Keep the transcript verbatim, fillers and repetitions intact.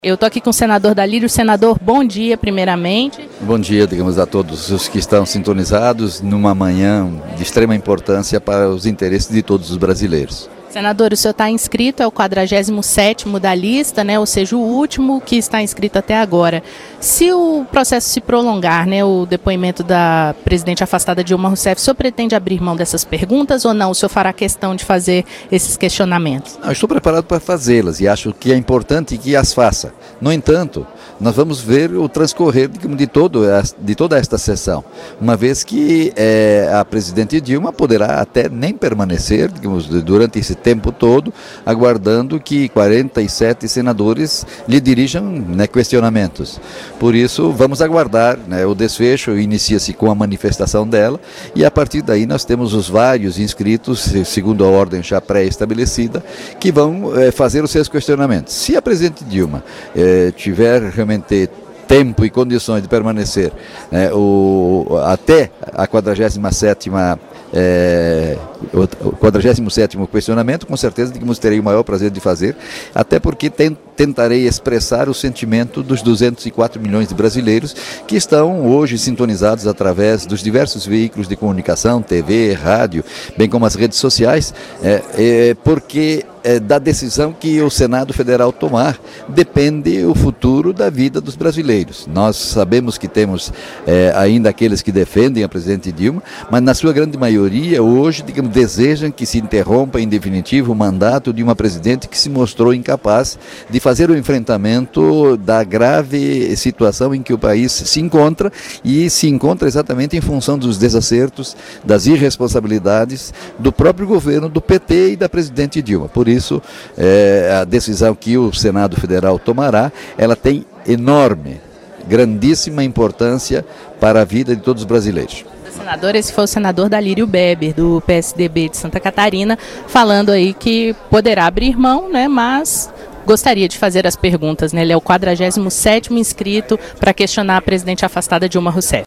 Eu estou aqui com o senador Dalírio. Senador, bom dia, primeiramente. Bom dia, digamos, a todos os que estão sintonizados numa manhã de extrema importância para os interesses de todos os brasileiros. Senador, o senhor está inscrito, é o quadragésimo sétimo da lista, né, ou seja, o último que está inscrito até agora. Se o processo se prolongar, né, o depoimento da presidente afastada Dilma Rousseff, o senhor pretende abrir mão dessas perguntas ou não? O senhor fará questão de fazer esses questionamentos? Não, estou preparado para fazê-las e acho que é importante que as faça. No entanto, nós vamos ver o transcorrer, digamos, de, todo, de toda esta sessão, uma vez que é, a presidente Dilma poderá até nem permanecer, digamos, durante esse tempo todo, aguardando que quarenta e sete senadores lhe dirijam, né, questionamentos. Por isso, vamos aguardar, né, o desfecho. Inicia-se com a manifestação dela e a partir daí nós temos os vários inscritos, segundo a ordem já pré-estabelecida, que vão é, fazer os seus questionamentos. Se a presidente Dilma é, tiver realmente tempo e condições de permanecer, né, o, até a quadragésima sétima É, o quadragésimo sétimo questionamento, com certeza digamos, terei o maior prazer de fazer, até porque tem, tentarei expressar o sentimento dos duzentos e quatro milhões de brasileiros que estão hoje sintonizados através dos diversos veículos de comunicação, T V, rádio, bem como as redes sociais, é, é, porque é, da decisão que o Senado Federal tomar depende o futuro da vida dos brasileiros. Nós sabemos que temos é, ainda aqueles que defendem a presidente Dilma, mas na sua grande maioria hoje, digamos, desejam que se interrompa em definitivo o mandato de uma presidente que se mostrou incapaz de fazer o enfrentamento da grave situação em que o país se encontra e se encontra exatamente em função dos desacertos, das irresponsabilidades do próprio governo, do P T e da presidente Dilma. Por isso, é, a decisão que o Senado Federal tomará, ela tem enorme, grandíssima importância para a vida de todos os brasileiros. Senador, esse foi o senador Dalírio Beber, do P S D B de Santa Catarina, falando aí que poderá abrir mão, né, mas gostaria de fazer as perguntas, né? Ele é o quadragésimo sétimo inscrito para questionar a presidente afastada Dilma Rousseff.